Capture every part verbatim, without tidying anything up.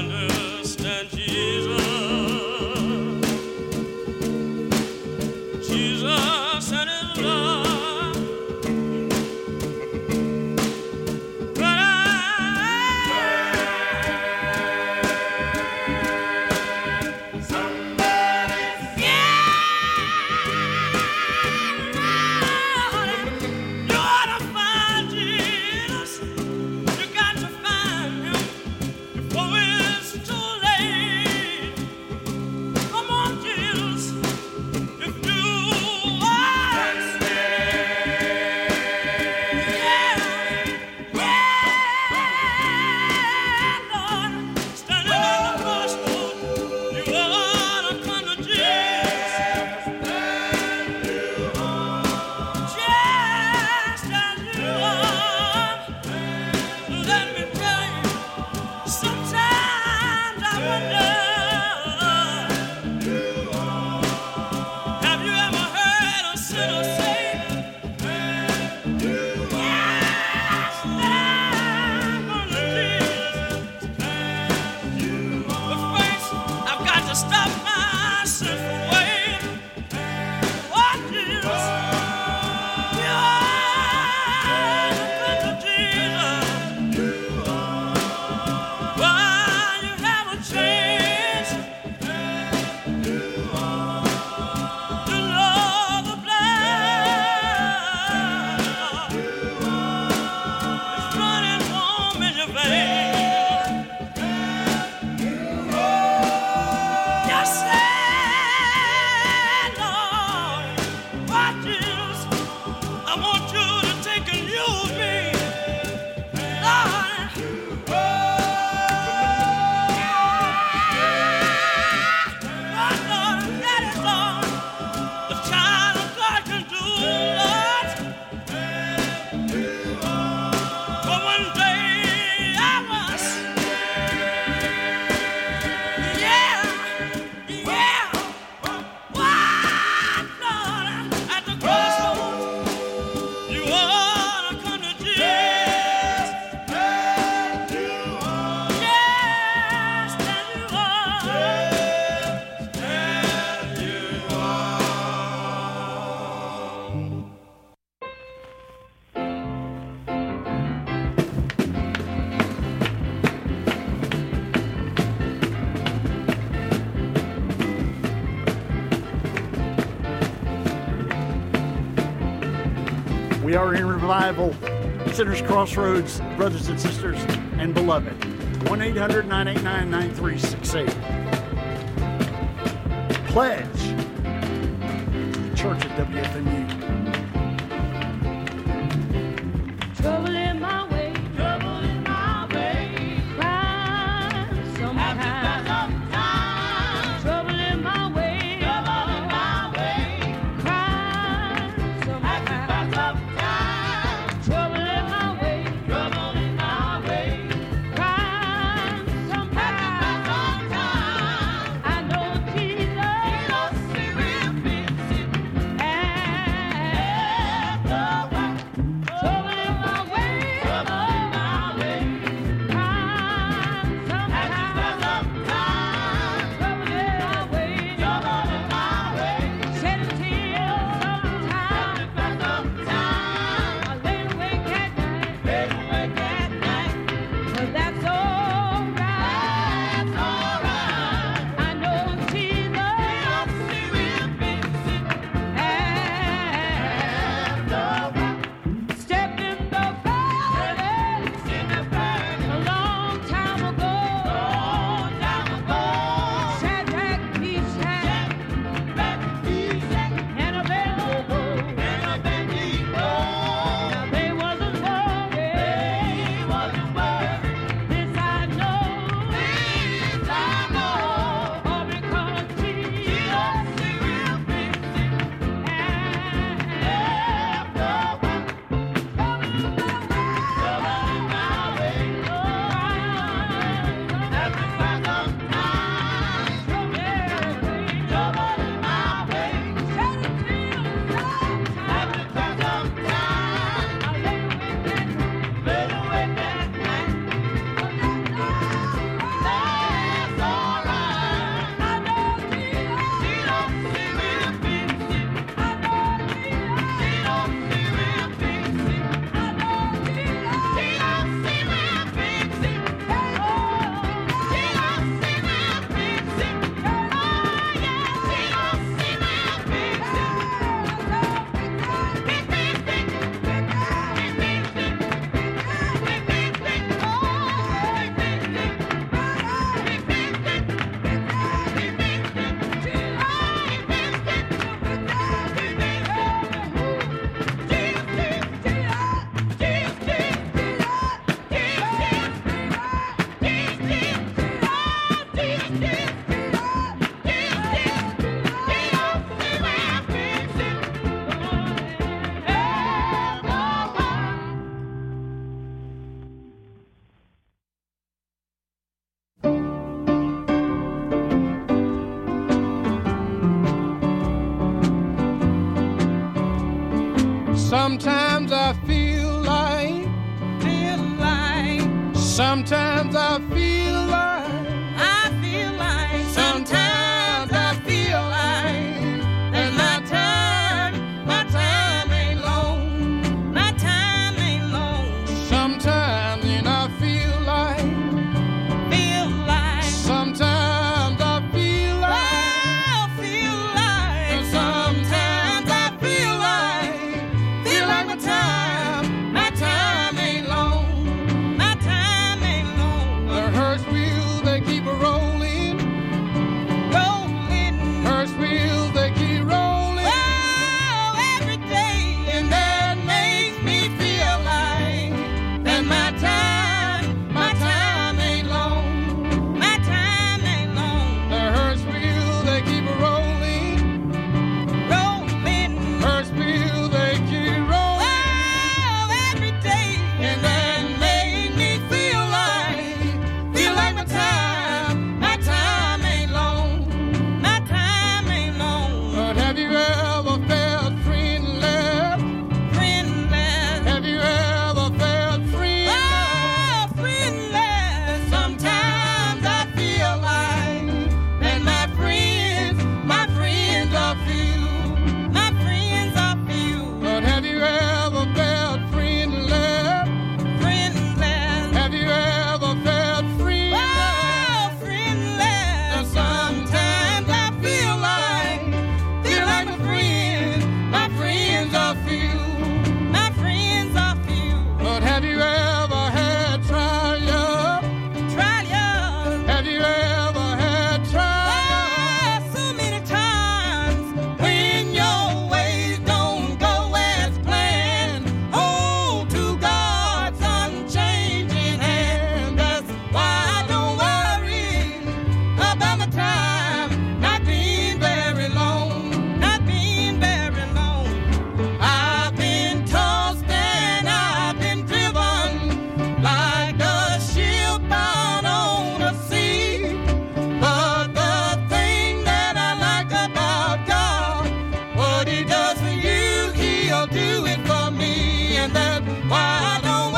understand Jesus. Jesus and his love. We are in revival. Sinners Crossroads, brothers and sisters, and beloved. one eight hundred nine eight nine nine three six eight. Pledge. Church at W F M U. Trouble in my way, trouble in my way. Crying sometimes. Trouble in my way, trouble in my way. Crying sometimes. Trouble in my way, trouble in my way. Crying sometimes. I know Jesus, he will fix it. And Sometimes I feel like, feel like. Sometimes I feel like, I feel like. Sometimes I feel like that my time, my time ain't long. My time ain't long. Sometimes and I feel like, feel like. Sometimes I feel like, oh, feel like. Sometimes I feel like, feel like my time, my time ain't long. My time ain't long. The hearse wheels, they keep a rolling, rolling. Hearse wheels, they keep rolling. Oh, every day. And that makes me feel like that my time, my time ain't long. My time ain't long. The hearse wheels, they keep a rolling, rolling. Hearse wheels, they keep rolling. Oh, every day. And that made me feel like, feel like my time, my time ain't long. My time ain't long. But have you ever felt friendless? Friendless. Have you ever felt friendless? Oh, friendless. Sometimes I feel like that my friends, my friends are few. My friends are few. But have you ever felt friendless? Friendless. Have you ever felt friendless? Oh, friendless. Sometimes I feel like, feel like my friends, my friends are few. My friends are few. But have you ever had trial? Trial. Have you ever had trial? Oh, so many times when your ways don't go as planned. Hold to God's unchanging hand. That's why I don't worry about my time not being very long, not being very long. I've been tossed and I've been driven like a ship out on the sea. But the thing that I like about God, what He does for you, He'll do it for me. And that's why I don't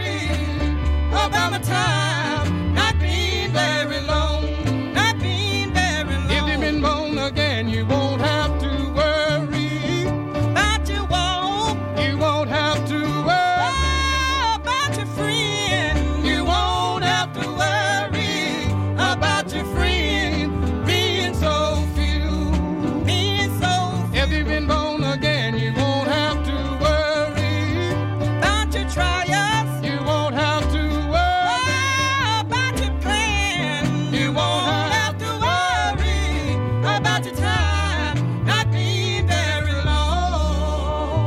worry about my time not being very long, not being very long. If you've been born again, you won't have to worry about your walk. You won't have to worry about your friend. You won't have to worry about your friend being so few, being so few. If you've been born again, you won't have to worry about your trials. You won't have to worry about your plan. You won't have to worry about your time not being very long.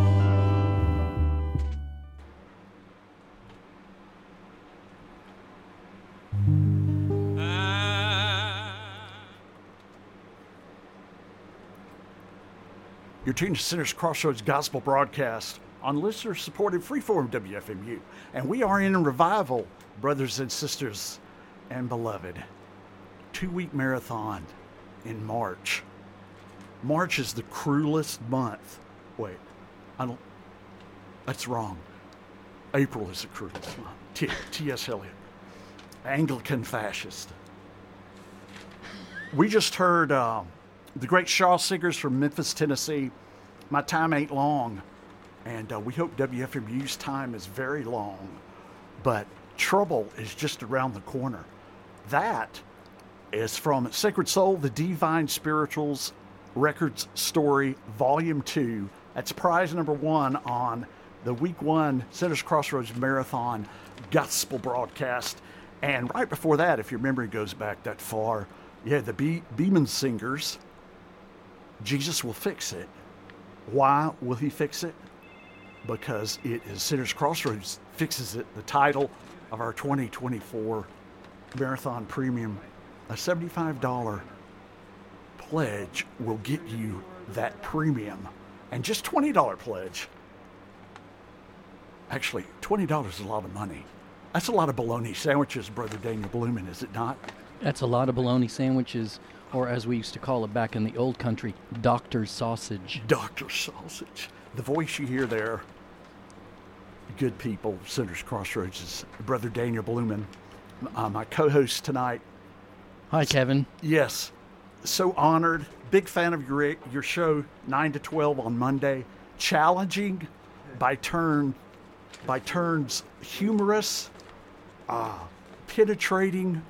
You're tuned to Sinners Crossroads Gospel Broadcast on listener-supported Freeform W F M U. And we are in revival, brothers and sisters and beloved. Two-week marathon in March. March is the cruelest month. Wait, I don't, that's wrong. April is the cruelest month. T- T.S. Eliot, Anglican fascist. We just heard uh, the great Shaw Singers from Memphis, Tennessee. My time ain't long. And uh, we hope W F M U's time is very long. But trouble is just around the corner. That is from Sacred Soul, the Divine Spirituals Records Story, Volume two. That's prize number one on the Week one Sinners Crossroads Marathon Gospel Broadcast. And right before that, if your memory goes back that far, yeah, the Be- Beeman Singers, Jesus Will Fix It. Why will He fix it? Because it is Sinners Crossroads Fixes It, the title of our twenty twenty-four Marathon Premium. A seventy-five dollars pledge will get you that premium. And just twenty dollars pledge. Actually, twenty dollars is a lot of money. That's a lot of bologna sandwiches, Brother Daniel Blumen, is it not? That's a lot of bologna sandwiches, or as we used to call it back in the old country, doctor's sausage. Doctor's sausage. the voice you hear there, good people, Sinners Crossroads, is Brother Daniel Blumen, uh, my co-host tonight. Hi, Kevin. Yes, so honored. Big fan of your your show, nine to twelve on Monday. Challenging, by turn, by turns humorous, uh, penetrating,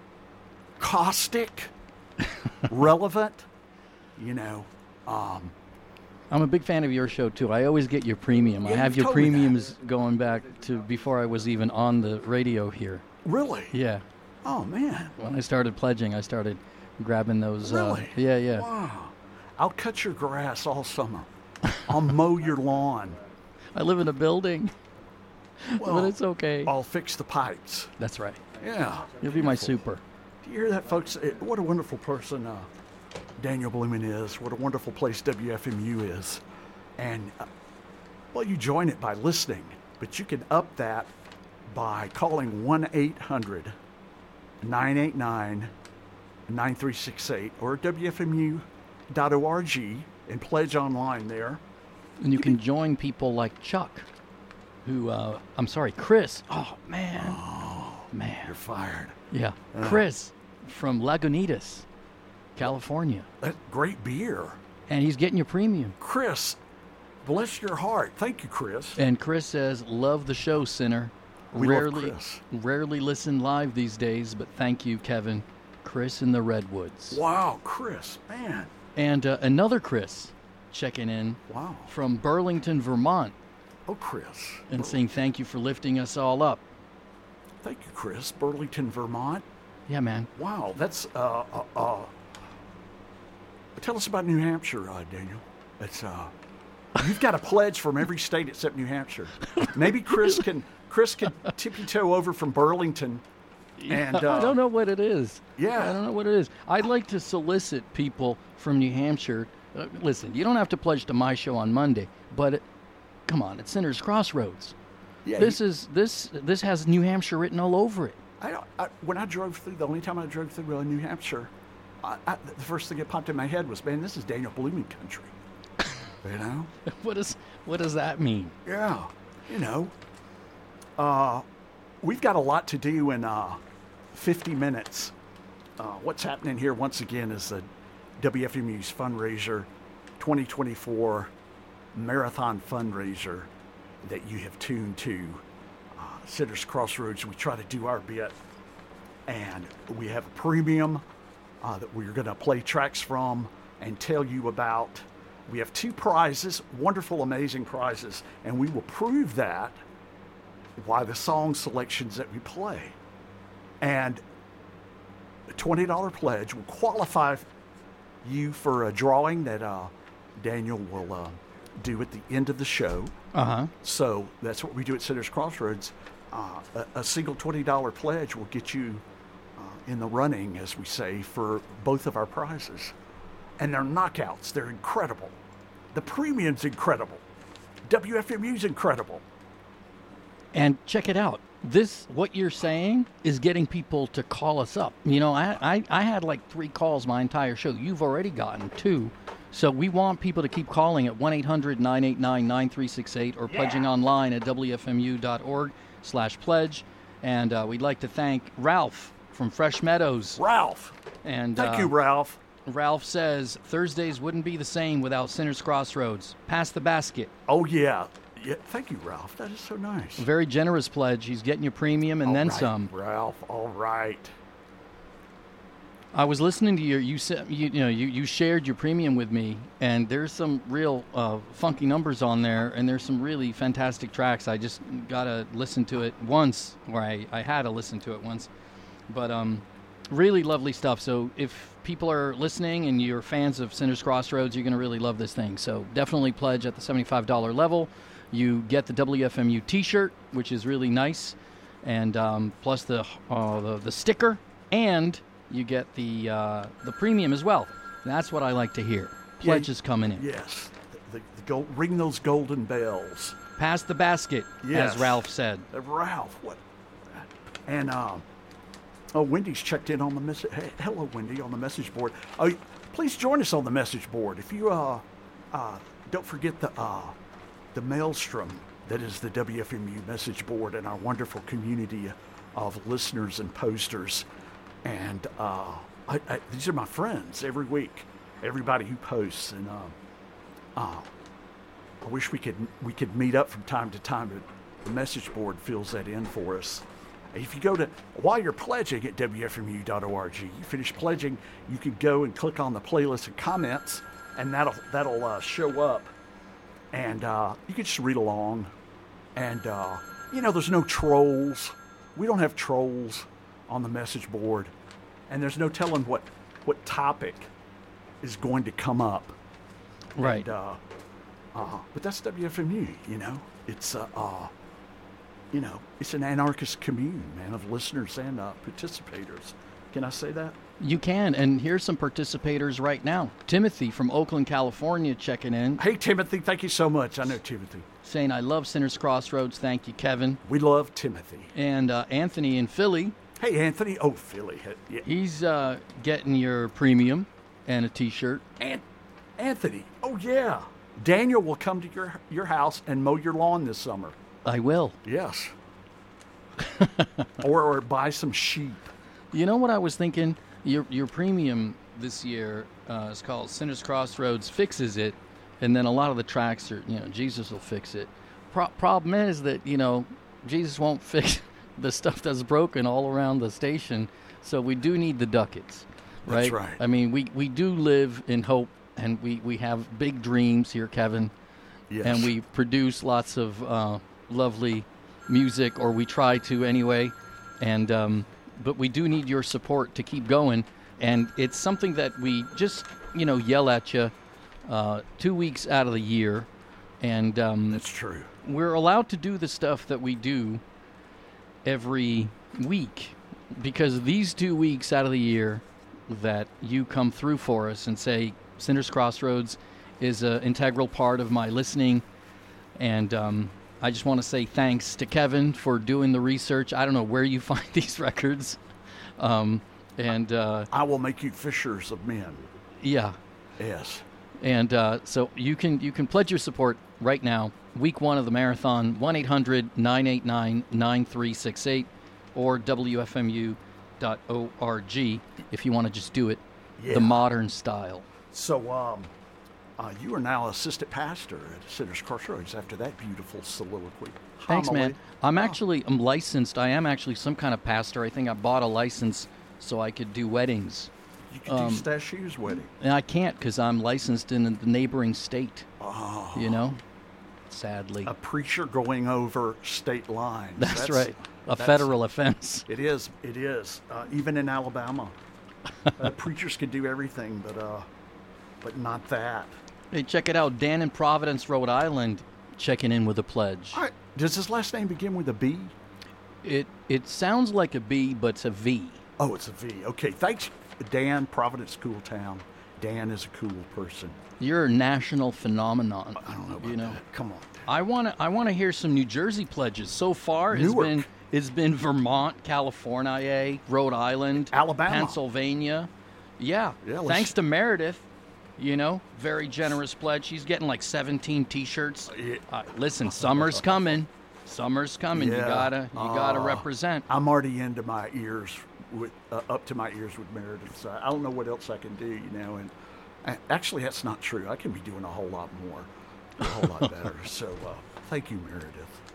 caustic, relevant. You know, um, I'm a big fan of your show, too. I always get your premium. Yeah, I have you've your told me that. premiums going back to before I was even on the radio here. really. Yeah. Oh man. When I started pledging, I started grabbing those. Really? Uh, yeah, yeah. Wow. I'll cut your grass all summer. I'll mow your lawn. I live in a building, Well, but it's okay. I'll fix the pipes. That's right. Yeah. You'll be my Beautiful. super. Do you hear that, folks? It- what a wonderful person uh, Daniel Blumen is. What a wonderful place W F M U is. And, uh, well, you join it by listening, but you can up that by calling one eight hundred nine eight nine nine three six eight or W F M U dot org and pledge online there. And you can join people like Chuck, who, uh, I'm sorry, Chris. Oh, man. man. You're fired. Yeah. Chris from Lagunitas, California. That great beer. And he's getting your premium. Chris, bless your heart. Thank you, Chris. And Chris says, love the show, Sinner. We love rarely, Chris. rarely listen live these days, but thank you, Kevin. Chris in the Redwoods. Wow, Chris, man. And uh, another Chris checking in Wow. from Burlington, Vermont, Oh, Chris. and saying thank you for lifting us all up. Thank you, Chris. Burlington, Vermont. Yeah, man. Wow, that's uh uh. uh tell us about New Hampshire, uh, Daniel. It's uh, you've got a pledge from every state except New Hampshire. Maybe Chris can Chris can tippy toe over from Burlington, and uh, I don't know what it is. Yeah. I don't know what it is. I'd like to solicit people from New Hampshire. Uh, listen, you don't have to pledge to my show on Monday, but it, come on, it's Sinners Crossroads. Yeah, this you- is this this has New Hampshire written all over it. I, don't, I when I drove through, the only time I drove through uh, New Hampshire, I, I, the first thing that popped in my head was, man, this is Daniel Blumen country. You know? What does what does that mean? Yeah, you know. Uh, we've got a lot to do in uh, fifty minutes. Uh, what's happening here once again is the W F M U's fundraiser, twenty twenty-four marathon fundraiser that you have tuned to. Uh, Sinners Crossroads, we try to do our bit, and we have a premium uh, that we're going to play tracks from and tell you about. We have two prizes, wonderful, amazing prizes, and we will prove that by the song selections that we play. And a twenty dollars pledge will qualify you for a drawing that uh, Daniel will uh, do at the end of the show. Uh huh. So that's what we do at Sinners Crossroads. Uh, a, a single twenty dollars pledge will get you uh, in the running, as we say, for both of our prizes. And they're knockouts. They're incredible. The premium's incredible. W F M U's incredible. And check it out. This, what you're saying, is getting people to call us up. You know, I, I, I had like three calls my entire show. You've already gotten two. So we want people to keep calling at one eight hundred nine eight nine nine three six eight or pledging online at W F M U dot org slash pledge. And uh, we'd like to thank Ralph from Fresh Meadows. Ralph. And Thank uh, you, Ralph. Ralph says, Thursdays wouldn't be the same without Sinners Crossroads. Pass the basket. Oh, yeah. Yeah. Thank you, Ralph. That is so nice. Very generous pledge. He's getting your premium and All then right, some. Ralph. All right. I was listening to your you said you, you know you, you shared your premium with me, and there's some real uh, funky numbers on there, and there's some really fantastic tracks. I just gotta listen to it once, or I, I had to listen to it once, but um, really lovely stuff. So if people are listening and you're fans of Sinners Crossroads, you're gonna really love this thing. So definitely pledge at the seventy-five dollars level. You get the W F M U T-shirt, which is really nice, and um, plus the, uh, the the sticker, and you get the uh, the premium as well. That's what I like to hear. Pledges coming in. Yes. The, the, the gold, ring those golden bells. Pass the basket, Yes. as Ralph said. Uh, Ralph, what? And um, oh, Wendy's checked in on the message. Hey, hello, Wendy, on the message board. Oh, please join us on the message board. If you uh, uh, don't forget the uh, the maelstrom that is the W F M U message board and our wonderful community of listeners and posters. And uh, I, I, these are my friends every week, everybody who posts. And uh, uh, I wish we could we could meet up from time to time, but the message board fills that in for us. If you go to, while you're pledging at W F M U dot org, you finish pledging, you can go and click on the playlist and comments, and that'll that'll uh, show up. And uh, you can just read along. And, uh, you know, there's no trolls. We don't have trolls on the message board. And there's no telling what, what topic is going to come up. Right. And, uh, uh, but that's W F M U, you know. It's, uh, uh, you know, it's an anarchist commune, man, of listeners and uh, participators. Can I say that? You can, and here's some participators right now. Timothy from Oakland, California, checking in. Hey, Timothy, thank you so much. I know Timothy. Saying, I love Sinners Crossroads. Thank you, Kevin. We love Timothy. And uh, Anthony in Philly. Hey, Anthony. Oh, Philly. Yeah. He's uh, getting your premium and a T-shirt. An- Anthony. Oh, yeah. Daniel will come to your your house and mow your lawn this summer. I will. Yes. or, or buy some sheep. You know what I was thinking? Your your premium this year uh, is called Sinners Crossroads Fixes It, and then a lot of the tracks are, you know, Jesus will fix it. Pro- problem is that, you know, Jesus won't fix the stuff that's broken all around the station, so we do need the ducats, right? That's right. I mean, we, we do live in hope, and we, we have big dreams here, Kevin, Yes. and we produce lots of uh, lovely music, or we try to anyway, and um, but we do need your support to keep going, and it's something that we just, you know, yell at you uh, two weeks out of the year, and um, That's true. we're allowed to do the stuff that we do every week, because these two weeks out of the year that you come through for us and say, Sinners Crossroads is an integral part of my listening, and um, I just want to say thanks to Kevin for doing the research. I don't know where you find these records, um, and uh, I will make you fishers of men. yeah, Yes. and uh, so you can you can pledge your support right now. Week one of the marathon, one eight hundred nine eight nine nine three six eight or W F M U dot org if you want to just do it Yeah. the modern style. So, um, uh, you are now assistant pastor at Sinners Crossroads after that beautiful soliloquy. Thanks, homily. man. I'm Oh. actually I'm licensed. I am actually some kind of pastor. I think I bought a license so I could do weddings. You could um, do Stashew's wedding. And I can't because I'm licensed in the neighboring state. Oh. You know? Sadly. A preacher going over state lines. That's, right. A that's- federal offense. It is. It is. Uh, even in Alabama, uh, preachers can do everything, but uh, but not that. Hey, check it out. Dan in Providence, Rhode Island, checking in with a pledge. All right. Does his last name begin with a B? It it sounds like a B, but it's a V. Oh, it's a V. Okay. Thanks, Dan. Providence, cool town. Dan is a cool person. You're a national phenomenon. I don't know about you know. that. Come on. I want to I want to hear some New Jersey pledges. So far, it's Newark. been it's been Vermont, California, Rhode Island, Alabama. Pennsylvania. Yeah. Yeah, let's- Thanks to Meredith, you know, very generous pledge. She's getting like seventeen T-shirts. Yeah. Uh, listen, summer's coming. Summer's coming. You Yeah. gotta you gotta Uh, represent. I'm already into my ears with uh, up to my ears with Meredith. So I don't know what else I can do, you know. And uh, actually, that's not true. I can be doing a whole lot more, a whole lot better. So uh, thank you, Meredith.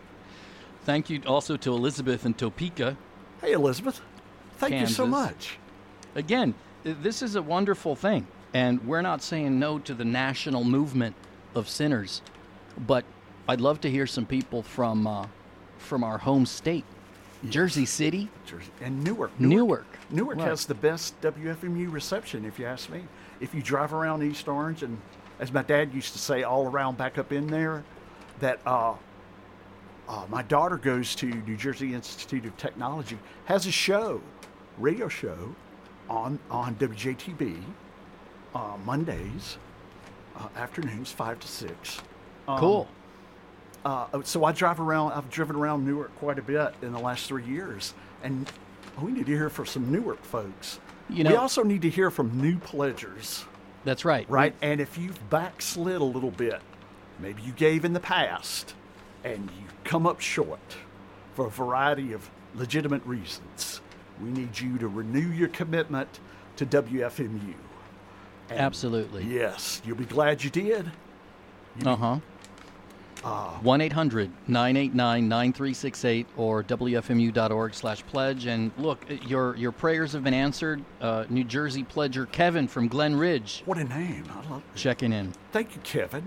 Thank you also to Elizabeth in Topeka. Hey, Elizabeth. Thank you so Kansas. much. Again, th- this is a wonderful thing, and we're not saying no to the national movement of sinners, but I'd love to hear some people from uh, from our home state, Jersey City, Jersey and Newark. Newark. Newark Right. has the best W F M U reception, if you ask me. If you drive around East Orange, and as my dad used to say, all around back up in there, that uh, uh, my daughter goes to New Jersey Institute of Technology, has a show, radio show, on on W J T B uh, Mondays uh, afternoons, five to six. Um, Cool. Uh, so I drive around. I've driven around Newark quite a bit in the last three years, and we need to hear from some Newark folks. You know- we also need to hear from new pledgers, That's right. right? And if you've backslid a little bit, maybe you gave in the past and you come up short for a variety of legitimate reasons. We need you to renew your commitment to W F M U. And Absolutely. yes, you'll be glad you did. You Uh huh. one eight hundred nine eight nine nine three six eight or W F M U dot org slash pledge. And look, your your prayers have been answered. Uh, New Jersey pledger Kevin from Glen Ridge What a name. I love it. checking in. Thank you, Kevin.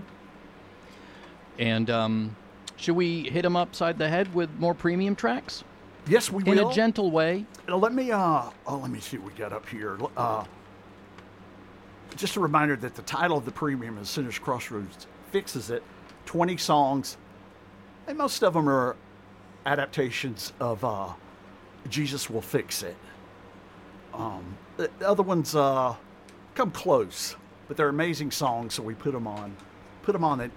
And um, should we hit him upside the head with more premium tracks? Yes, we In will. a gentle way. Uh, Let me uh oh, let me see what we got up here. Uh, just a reminder that the title of the premium is Sinner's Crossroads Fixes It. twenty songs, and most of them are adaptations of uh, Jesus Will Fix It. Um, the the other ones uh, come close, but they're amazing songs, so we put them on, put them on it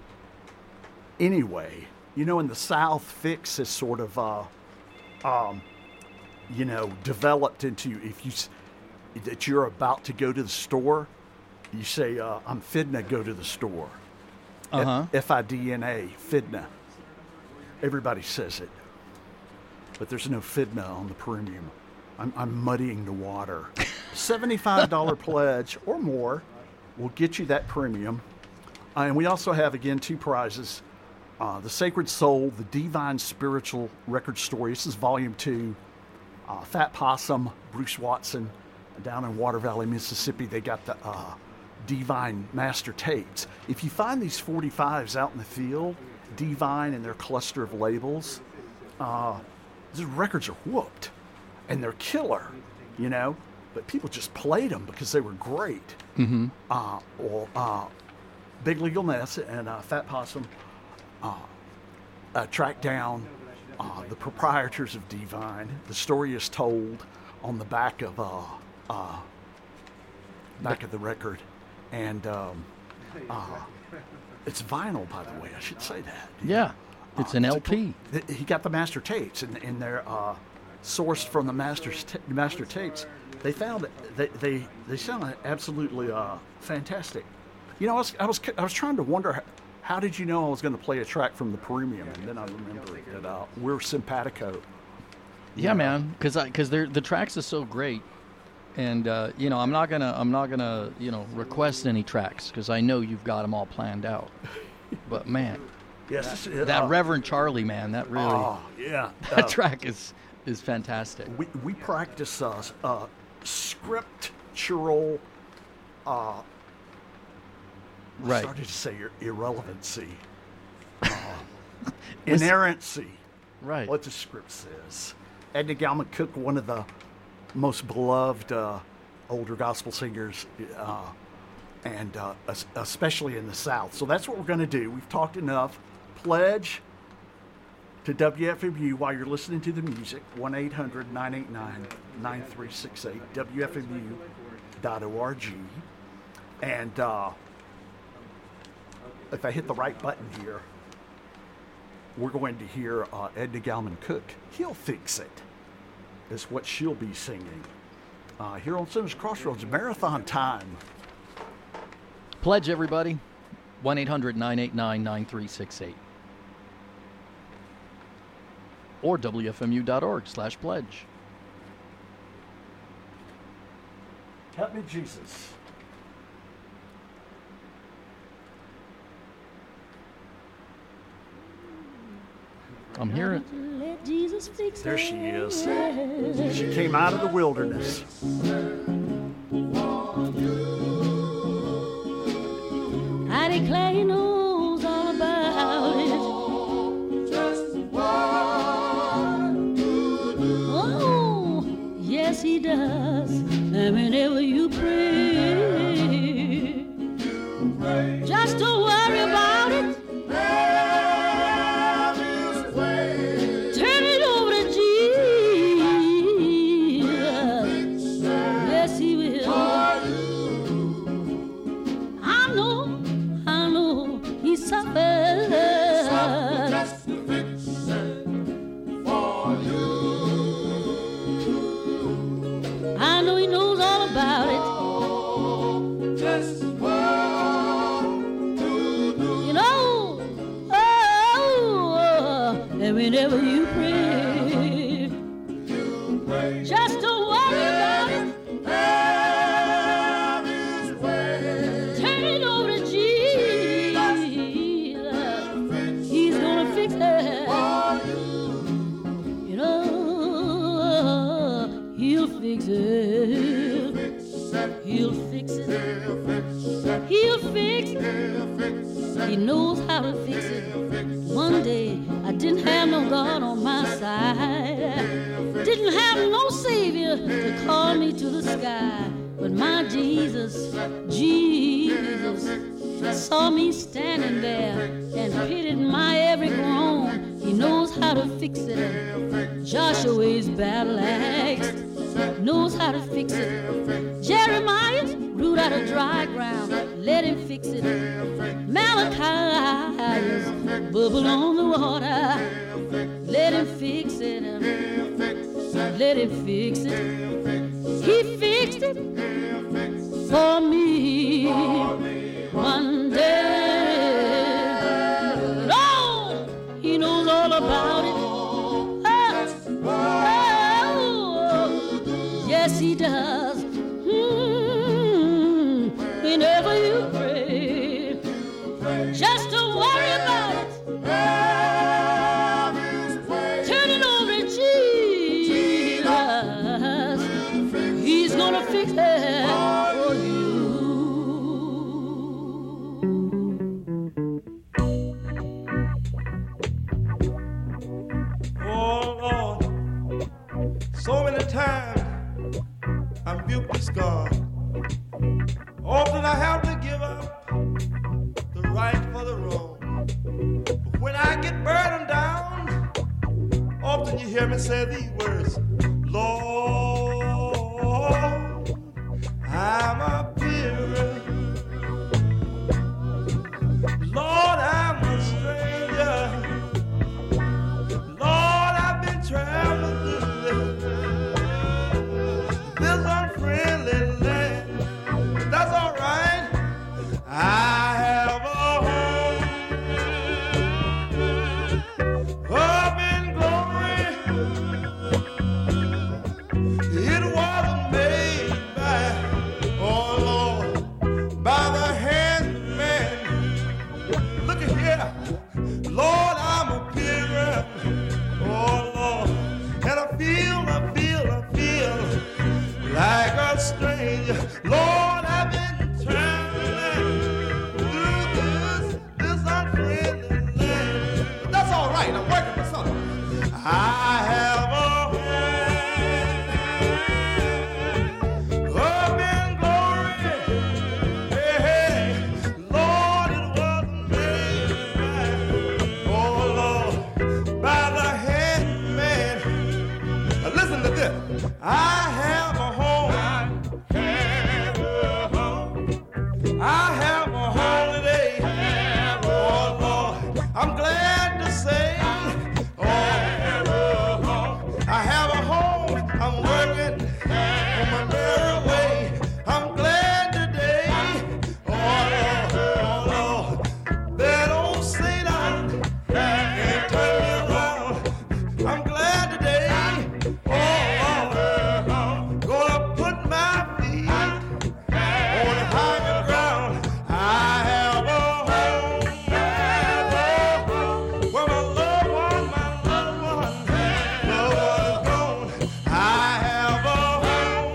anyway. You know, in the South, fix is sort of, uh, um, you know, developed into if you s- that you're about to go to the store, you say, uh, "I'm fidna go to the store." Uh huh. F I D N A, Fidna. Everybody says it. But there's no Fidna on the premium. I'm, I'm muddying the water. seventy-five dollars pledge or more will get you that premium. Uh, and we also have, again, two prizes. Uh, the Sacred Soul, the Divine Spiritual Record Story. This is volume two. Uh, Fat Possum, Bruce Watson, down in Water Valley, Mississippi. They got the uh, Divine Master Tapes. If you find these forty-fives out in the field, Divine and their cluster of labels, uh, these records are whooped, and they're killer, you know. But people just played them because they were great. Mm-hmm. Uh, well, uh, Big Legal Ness and uh, Fat Possum uh, uh, tracked down uh, the proprietors of Divine. The story is told on the back of uh, uh, back of the record. And um, uh, it's vinyl, by the way. I should say that. Yeah. It's Uh, an a L P. cool- th- he got the master tapes, and, and they're uh, sourced from the master's ta- master tapes. They found it- they they they sound absolutely uh, fantastic. You know, I was I was I was trying to wonder how, how did you know I was going to play a track from the premium, and then I remembered that uh, we're simpatico. Yeah, man, because because they're the tracks are so great, and uh, you know I'm not gonna I'm not gonna you know request any tracks because I know you've got them all planned out. But man, Yes, that uh, Reverend Charlie, man, that really Oh yeah, that uh, track is is fantastic. we we practice uh, uh, scriptural. Uh, I Right. started to say ir- irrelevancy, uh, inerrancy. Right. What the script says. Edna Galman Cook, one of the most beloved uh, older gospel singers, uh, and uh, es- especially in the South. So that's what we're going to do. We've talked enough. Pledge to W F M U while you're listening to the music. one eight hundred nine eight nine nine three six eight, W F M U dot org. And uh, if I hit the right button here, we're going to hear uh, Edna Galman Cook. He'll Fix It is what she'll be singing. Uh, here on Sinners Crossroads, marathon time. Pledge, everybody. one eight hundred nine eight nine nine three six eight. Or W F M U dot org slash pledge. Help me, Jesus. I'm hearing. Let Jesus fix There it. she is. She came out of the wilderness. I declare he knows all about it. Oh, yes he does. And whenever you pray, just don't worry about it. Turn it over to Jesus. Yes, he will. I know, I know he suffered. I know he knows all about it. You know, whenever you pray. Just don't worry about it. Turn it over to Jesus. He's gonna fix it. You know, he'll fix it. He'll fix it. He'll fix it. He knows how to fix it. One day I didn't have no God on my side. Didn't have no Savior to call me to the sky. But my Jesus, Jesus, saw me standing there and pitied my every groan. He knows how to fix it. Joshua's battle axe knows how to fix it. Jeremiah's root out of dry ground, let him fix it. Malachi's bubble on the water, let him fix it. Let him fix it. He fixed it for me one day. Lord, he knows all about it. Oh, oh, yes, he does. Mm, whenever you pray, just don't worry about it. Turn it over to Jesus. He's gonna fix it for you. Oh Lord, so many times I'm guilty scarred. Often I have to give up the right for the wrong. But when I get burdened down, often you hear me say these words, Lord, I'm a pilgrim. Lord, I'm a stranger. Lord, I've been traveling through this, this unfriendly land. That's all right. I have a home up in glory. It wasn't made by, oh Lord, by the hands of man. Look at here, Lord, I'm a pilgrim. Oh Lord, and I feel, I feel, I feel like a stranger. Lord, I've been traveling through this, this unfriendly land. But that's all right, I'm working for something. I have a home up in glory. Hey, hey, Lord, it wasn't made by, oh Lord, by the handman. Now listen to this. I have a home. I have a holiday. Oh Lord, I'm glad to say. Oh, I have a home. I'm working on my merry way. I'm glad today. Oh Lord, oh Lord, that old Satan can't turn me around. I'm glad today. Oh Lord, gonna put my feet on higher ground. I have a home where my loved one, my loved one, loved one is gone. I have a home.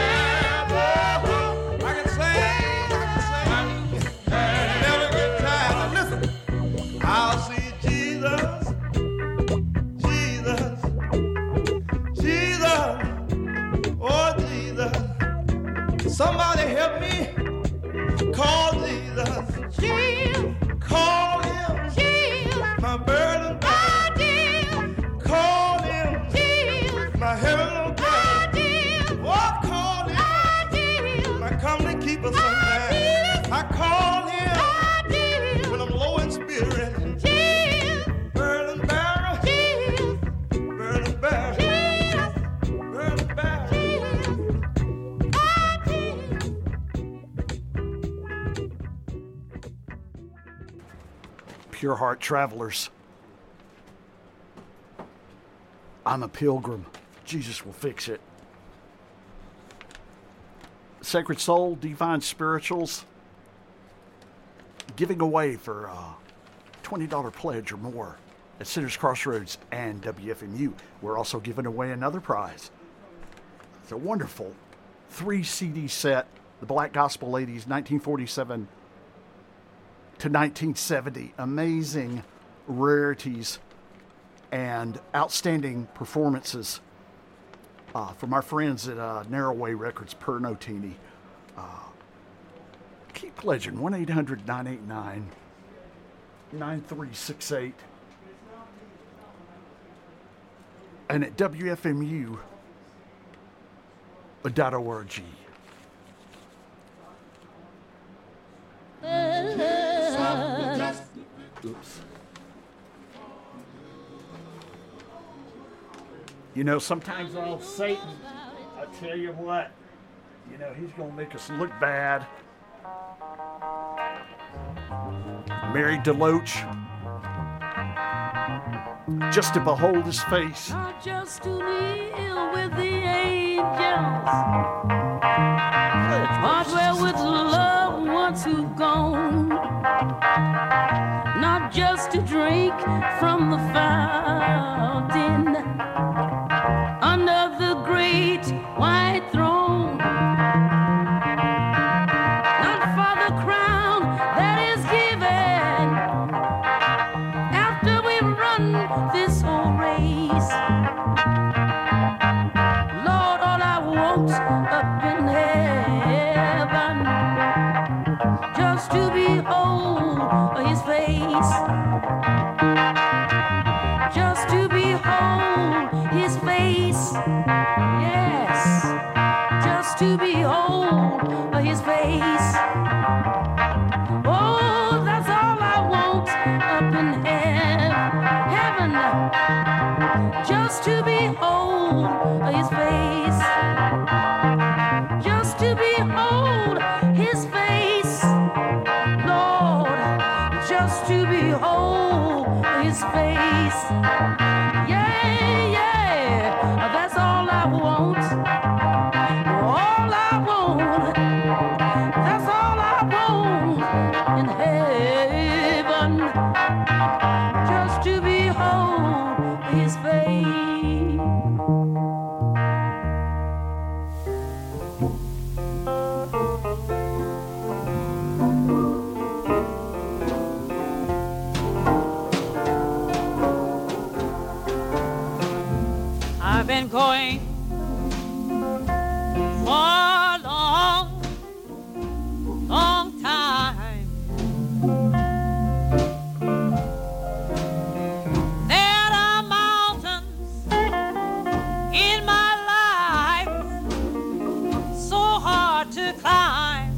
I can sing, I can sing, never get tired. Now listen, I'll see Jesus, Jesus, Jesus, oh Jesus. Somebody help me. Call Jesus. Jesus. Call him. Jesus. My burden. Oh, Jesus. Call him. Jesus. My heavenly God. Oh, Jesus. Oh, call him. Oh, Jesus. My company keeper sometimes. Oh, I call him. Oh, Jesus. When I'm low in spirit. Jesus. Burden bearer. Jesus. Burden bearer. Jesus. Burden bearer. Jesus. Oh, Jesus. Pure Heart Travelers. I'm a pilgrim. Jesus will fix it. Sacred Soul, Divine Spirituals, giving away for uh, twenty dollars pledge or more at Sinners Crossroads and W F M U. We're also giving away another prize. It's a wonderful three C D set, The Black Gospel Ladies, nineteen forty-seven to nineteen seventy. Amazing rarities and outstanding performances uh, from our friends at uh, Narrowway Records, Per Notini. Uh, keep pledging, one eight hundred nine eight nine nine three six eight. And at W F M U dot org. Oops. You know, sometimes old Satan, I tell you what, you know, he's going to make us look bad. Mary DeLoach, just to behold his face. Not just to kneel with the angels, or dwell with loved ones who've gone. Not just to drink from the fountain under the great white throne. Not for the crown that is given after we run this whole race. Lord, all I want up in heaven, just to behold his face, just to behold his face, yes, just to behold his face. Oh, that's all I want up in heaven, heaven, just to behold his face, just to behold his face, Lord, just to behold his face. Yeah, yeah, that's all I want. All I want, that's all I want in heaven, just to behold his face. I've been going for a long, long time. There are mountains in my life so hard to climb.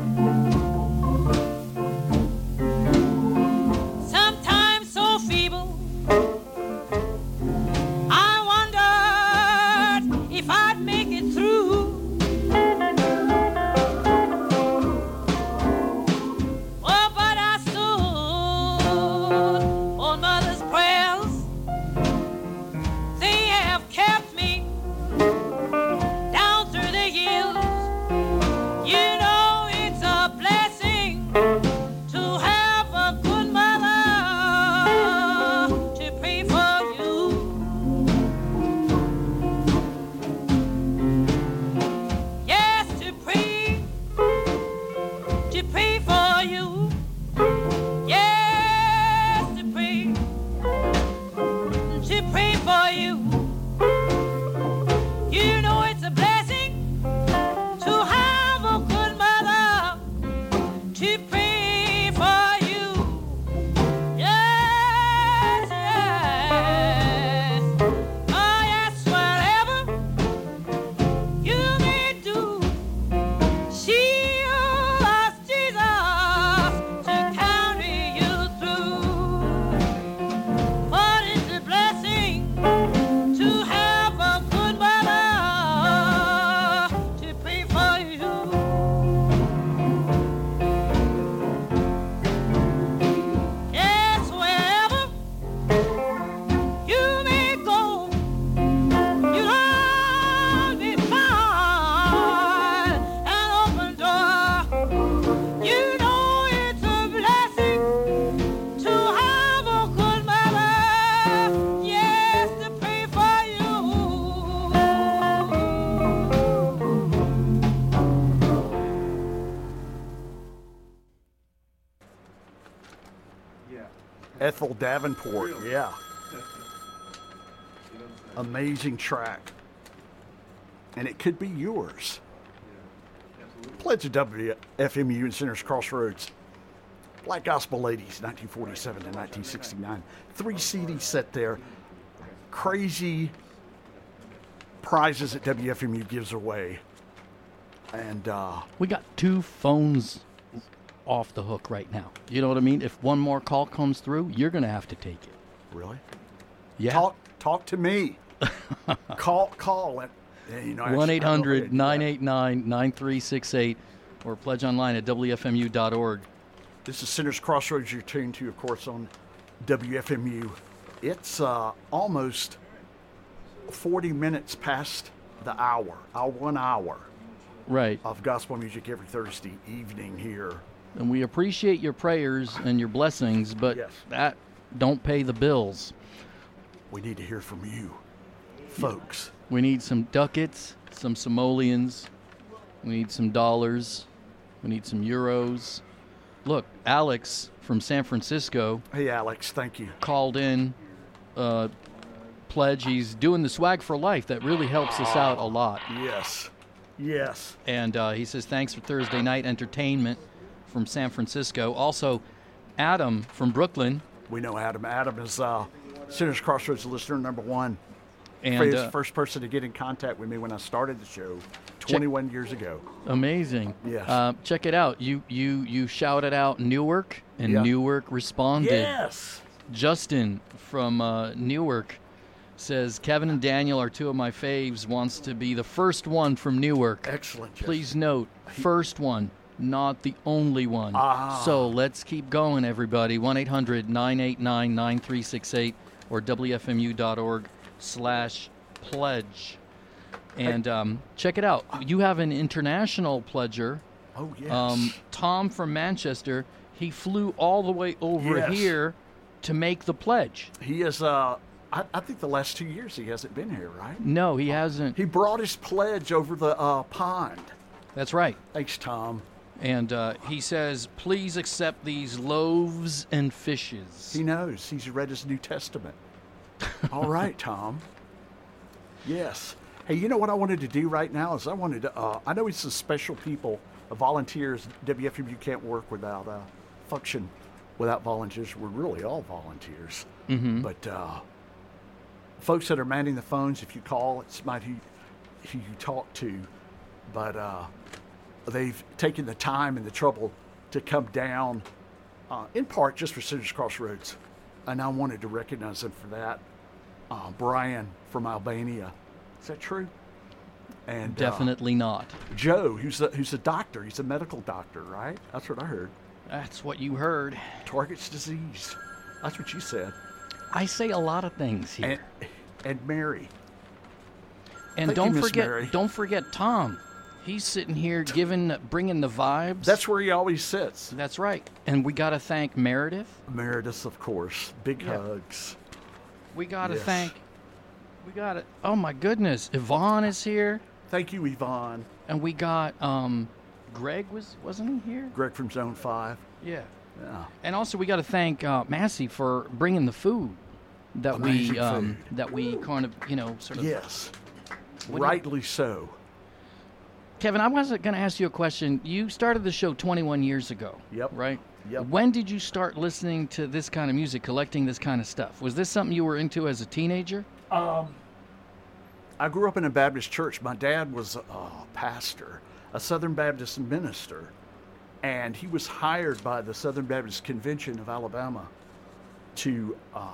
Sometimes so feeble, if I'd make it through. Oh, but I stood on mother's prayers. They have kept me down through the years. You know Ethel Davenport, yeah. Amazing track. And it could be yours. Pledge to W F M U and Sinners Crossroads. Black Gospel Ladies, nineteen forty-seven to nineteen sixty-nine. Three C D set there. Crazy prizes that W F M U gives away. And uh, we got two phones off the hook right now. You know what I mean? If one more call comes through, you're going to have to take it. Really? Yeah. Talk, talk to me. call, call it. You know, one eight hundred nine eight nine nine three six eight or pledge online at W F M U dot org. This is Sinners Crossroads. You're tuned to, of course, on W F M U. It's uh, almost forty minutes past the hour, our one hour right. of gospel music every Thursday evening here. And we appreciate your prayers and your blessings, but yes. that don't pay the bills. We need to hear from you, folks. We need some ducats, some simoleons. We need some dollars. We need some euros. Look, Alex from San Francisco. Hey, Alex, thank you. Called in, uh, pledge. He's doing the Swag for Life. That really helps us out a lot. Yes. Yes. And uh, he says, thanks for Thursday night entertainment from San Francisco. Also, Adam from Brooklyn. We know Adam. Adam is uh, Sinners Crossroads listener number one. And He was uh, the first person to get in contact with me when I started the show twenty-one years ago. Amazing. Yes. Uh, check it out. You you you shouted out Newark, and Yeah. Newark responded. Yes. Justin from uh, Newark says, Kevin and Daniel are two of my faves, wants to be the first one from Newark. Excellent. Justin. Please note, first one, not the only one. Ah. So let's keep going, everybody. one eight hundred nine eight nine nine three six eight or W F M U dot org slash pledge. And um, check it out. You have an international pledger. Oh, yes. Um, Tom from Manchester. He flew all the way over Yes. here to make the pledge. He is, uh, I, I think the last two years he hasn't been here, right? No, he hasn't. He brought his pledge over the uh, pond. That's right. Thanks, Tom. And uh, he says, please accept these loaves and fishes. He knows. He's read his New Testament. All right, Tom. Yes. Hey, you know what I wanted to do right now is I wanted to, uh, I know it's the special people, uh, volunteers. W F M U can't work without, uh, function without volunteers. We're really all volunteers. Mm-hmm. But uh, folks that are manning the phones, if you call, it's might who, who you talk to. But uh, they've taken the time and the trouble to come down, uh, in part just for Sinners Crossroads. And I wanted to recognize them for that. Uh, Brian from Albania. Is that true? And Definitely uh, not. Joe, who's a, who's a doctor. He's a medical doctor, right? That's what I heard. That's what you heard. Target's disease. That's what you said. I say a lot of things here. And, and Mary. And, Thank don't you, Miss forget, Mary. don't forget Tom. He's sitting here giving, bringing the vibes. That's where he always sits. That's right. And we got to thank Meredith. Meredith, of course. Big Yeah. hugs. We got to Yes. thank. We got to. Oh my goodness, Yvonne is here, Thank you, Yvonne. and we got um, Greg was wasn't he here? Greg from Zone five. Yeah. Yeah. And also we got to thank uh, Massey for bringing the food that Amazing we um, food. that we kind of you know sort of. Yes. What do you- Rightly so. Kevin, I wasn't going to ask you a question. You started the show twenty-one years ago. Yep. Right? Yep. When did you start listening to this kind of music, collecting this kind of stuff? Was this something you were into as a teenager? Um, I grew up in a Baptist church. My dad was a pastor, a Southern Baptist minister, and he was hired by the Southern Baptist Convention of Alabama to uh,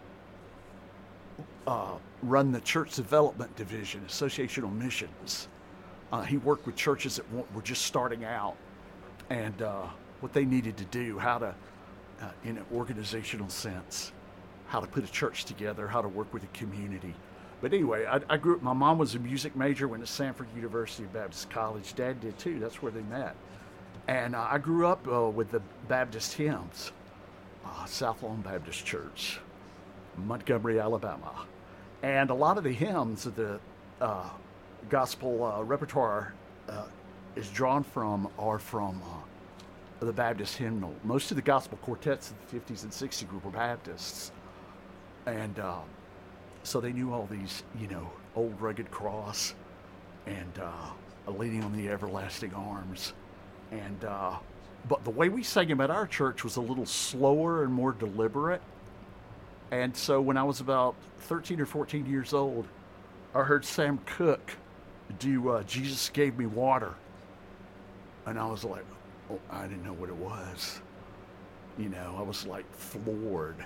uh, run the Church Development Division, Associational Missions. Uh, he worked with churches that were just starting out and uh, what they needed to do, how to, uh, in an organizational sense, how to put a church together, how to work with a community. But anyway, I, I grew up, my mom was a music major, went to Sanford University Baptist College. Dad did too. That's where they met. And uh, I grew up uh, with the Baptist hymns, uh, South Lawn Baptist Church, Montgomery, Alabama. And a lot of the hymns of the uh, gospel uh, repertoire uh, is drawn from, are from uh, the Baptist hymnal. Most of the gospel quartets of the fifties and sixties were Baptists. And uh, so they knew all these, you know, Old Rugged Cross and uh, Leaning on the Everlasting Arms. And uh, but the way we sang them at our church was a little slower and more deliberate. And so when I was about thirteen or fourteen years old, I heard Sam Cooke do uh, Jesus Gave Me Water. And I was like, oh, I didn't know what it was. You know, I was like floored.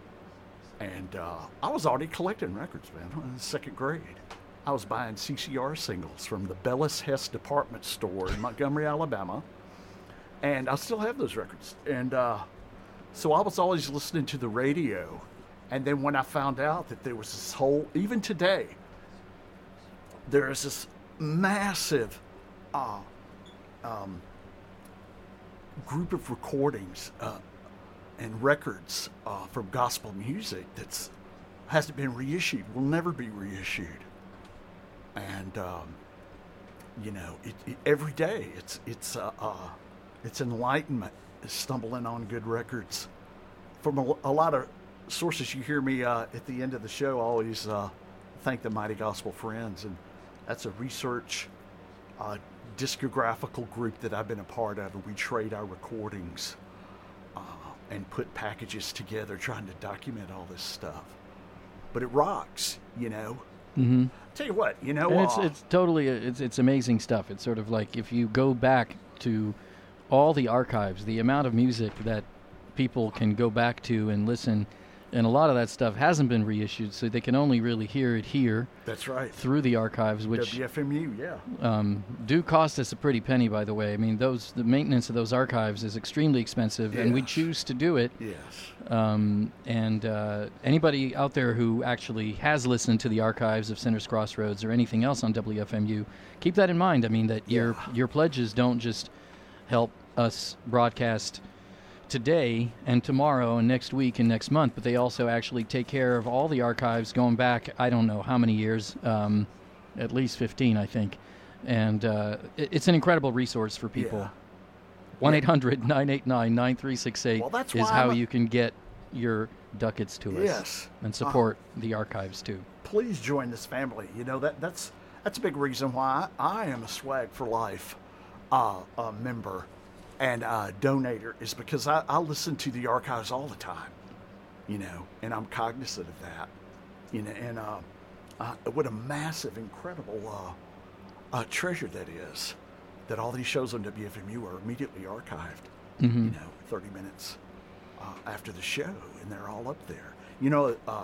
And uh, I was already collecting records, man. In the second grade. I was buying C C R singles from the Bellis Hess department store in Montgomery, Alabama. And I still have those records. And uh, so I was always listening to the radio. And then when I found out that there was this whole, even today, there is this massive uh, um, group of recordings uh, and records uh, from gospel music that's hasn't been reissued, will never be reissued. And, um, you know, it, it, every day it's, it's, uh, uh, it's enlightenment, stumbling on good records. From a, a lot of sources you hear me uh, at the end of the show always uh, thank the Mighty Gospel Friends, and that's a research uh, discographical group that I've been a part of, and we trade our recordings uh, and put packages together trying to document all this stuff. But it rocks, you know. Mm-hmm. Tell you what, you know, and it's uh, it's totally it's it's amazing stuff. It's sort of like if you go back to all the archives, the amount of music that people can go back to and listen. And a lot of that stuff hasn't been reissued, so they can only really hear it here. That's right. Through the archives, which W F M U, yeah, um, do cost us a pretty penny, by the way. I mean, those the maintenance of those archives is extremely expensive, yes. and we choose to do it. Yes. Um, and uh, anybody out there who actually has listened to the archives of Sinners Crossroads or anything else on W F M U, keep that in mind. I mean, that yeah. your your pledges don't just help us broadcast today and tomorrow and next week and next month, but they also actually take care of all the archives going back, I don't know how many years, um, at least fifteen, I think. And uh, it, it's an incredible resource for people. one eight hundred nine eight nine nine three six eight Well, that's is why how I'm a- you can get your ducats to us. Yes. And support uh, the archives, too. Please join this family. You know, that that's that's a big reason why I, I am a Swag for Life uh, uh, member and uh, donator, is because I, I listen to the archives all the time, you know, and I'm cognizant of that, you know, and uh, uh, what a massive, incredible uh, uh, treasure that is, that all these shows on W F M U are immediately archived, Mm-hmm. you know, thirty minutes uh, after the show, and they're all up there. You know, uh,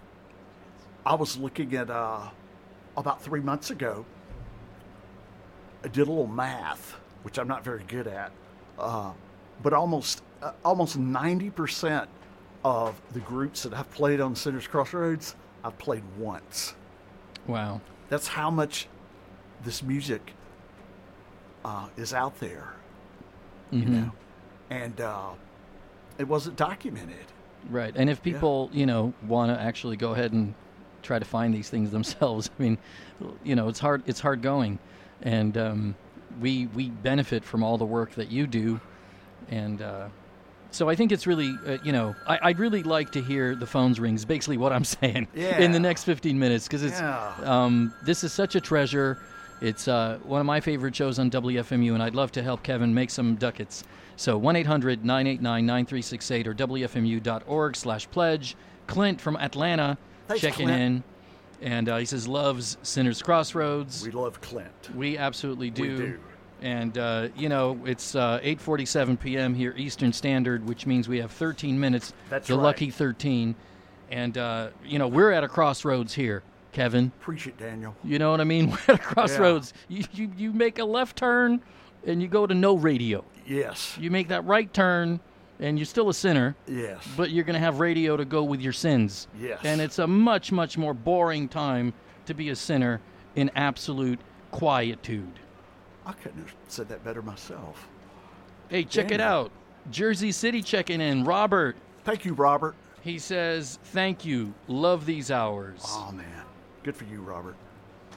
I was looking at, uh, about three months ago, I did a little math, which I'm not very good at, uh, but almost uh, almost ninety percent of the groups that I've played on Sinners Crossroads, I've played once. Wow. That's how much this music uh, is out there, you Mm-hmm. know, and uh, it wasn't documented. Right. And if people, you know, want to actually go ahead and try to find these things themselves, I mean, you know, it's hard, it's hard going. And um, we we benefit from all the work that you do. And uh, so I think it's really, uh, you know, I, I'd really like to hear the phones ring, is basically what I'm saying, Yeah. in the next fifteen minutes. Because it's, Yeah. um, this is such a treasure. It's uh, one of my favorite shows on W F M U, and I'd love to help Kevin make some ducats. So one eight hundred nine eight nine nine three six eight or W F M U dot org slash pledge. Clint from Atlanta Thanks, checking Clint. in. And uh, he says, loves Sinners Crossroads. We love Clint. We absolutely do. We do. And, uh, you know, it's uh, eight forty-seven p.m. here Eastern Standard, which means we have thirteen minutes. That's the right. lucky thirteen. And, uh, you know, we're at a crossroads here, Kevin. Preach it, Daniel. You know what I mean? We're at a crossroads. You, you, you make a left turn, and you go to no radio. Yes. You make that right turn, and you're still a sinner. Yes. But you're going to have radio to go with your sins. Yes. And it's a much, much more boring time to be a sinner in absolute quietude. I couldn't have said that better myself. Hey, check it Daniel. out. Jersey City checking in. Robert, Thank you, Robert. he says, thank you. Love these hours. Oh, man. Good for you, Robert.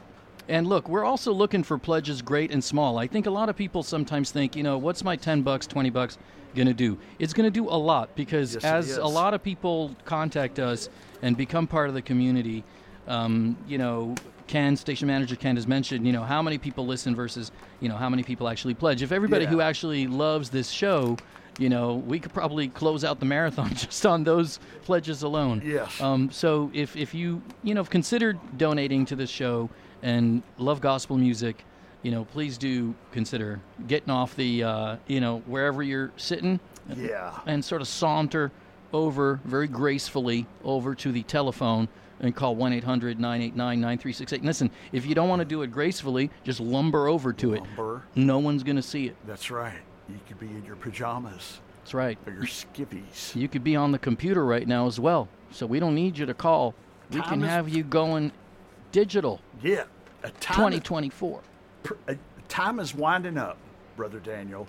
And look, we're also looking for pledges great and small. I think a lot of people sometimes think, you know, what's my ten bucks, twenty bucks going to do? It's going to do a lot because Yes, it as is. a lot of people contact us and become part of the community, um, you know, Ken, station manager Ken has mentioned, you know, how many people listen versus, you know, how many people actually pledge. If everybody Yeah. who actually loves this show, you know, we could probably close out the marathon just on those pledges alone. Yes. Um, so if, if you, you know, have considered donating to this show and love gospel music, you know, please do consider getting off the, uh, you know, wherever you're sitting Yeah. and sort of saunter over very gracefully over to the telephone and call one eight hundred nine eight nine nine three six eight. And listen, if you don't want to do it gracefully, just lumber over to Lumber. it. No one's going to see it. That's right. You could be in your pajamas That's right. or your skivvies. You could be on the computer right now as well. So we don't need you to call. We Time can is- have you going digital Yeah. A time, twenty twenty-four. a time is winding up, Brother Daniel.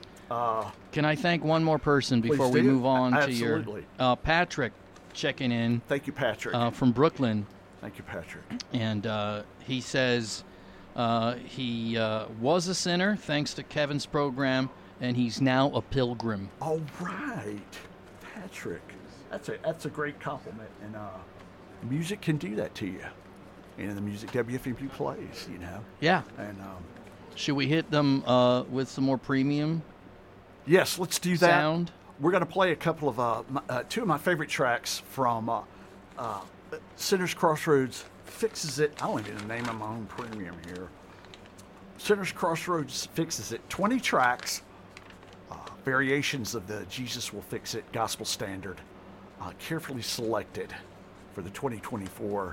Can I thank one more person before Please we do. move on to Absolutely. your uh, Patrick checking in Thank you, Patrick. uh, from Brooklyn, Thank you, Patrick. and uh, he says uh, he uh, was a sinner thanks to Kevin's program, and he's now a pilgrim. All right, Patrick. That's a that's a great compliment, and uh, music can do that to you. And the music W F M U plays, you know. Yeah. And um, Should we hit them uh, with some more premium yes, let's do that. sound? We're going to play a couple of uh, my, uh, two of my favorite tracks from uh, uh, Sinners Crossroads Fixes It. I don't even name my own premium here. Sinners Crossroads Fixes It. twenty tracks, uh, variations of the Jesus Will Fix It gospel standard, uh, carefully selected for the twenty twenty-four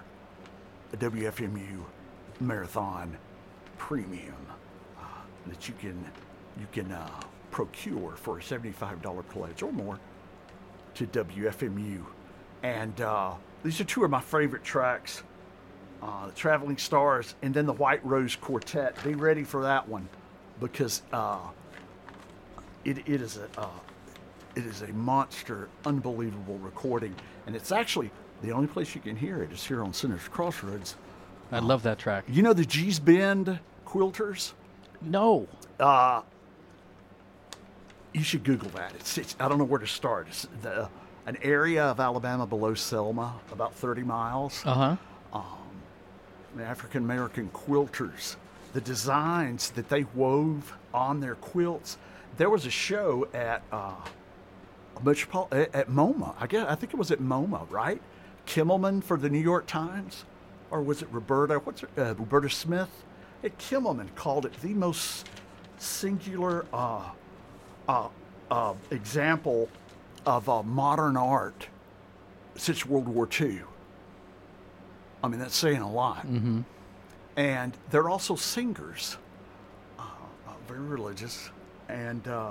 W F M U Marathon Premium uh, that you can you can uh, procure for a seventy-five dollars pledge or more to W F M U. And uh, these are two of my favorite tracks, uh, the Traveling Stars and then the White Rose Quartet. Be ready for that one because uh, it, it is a uh, it is a monster, unbelievable recording. And it's actually the only place you can hear it is here on Sinners Crossroads. I love that track. You know the G's Bend Quilters? No. Uh, you should Google that. It's, it's I don't know where to start. It's the, an area of Alabama below Selma, about thirty miles. Uh huh. The African American quilters, the designs that they wove on their quilts. There was a show at uh, Metropol- at, at MoMA. I guess I think it was at MoMA, right? Kimmelman for the New York Times, or was it Roberta? What's her, uh, Roberta Smith? At Kimmelman called it the most singular uh, uh, uh, example of uh, modern art since World War Two. I mean, that's saying a lot. Mm-hmm. And they're also singers, uh, uh, very religious. And uh,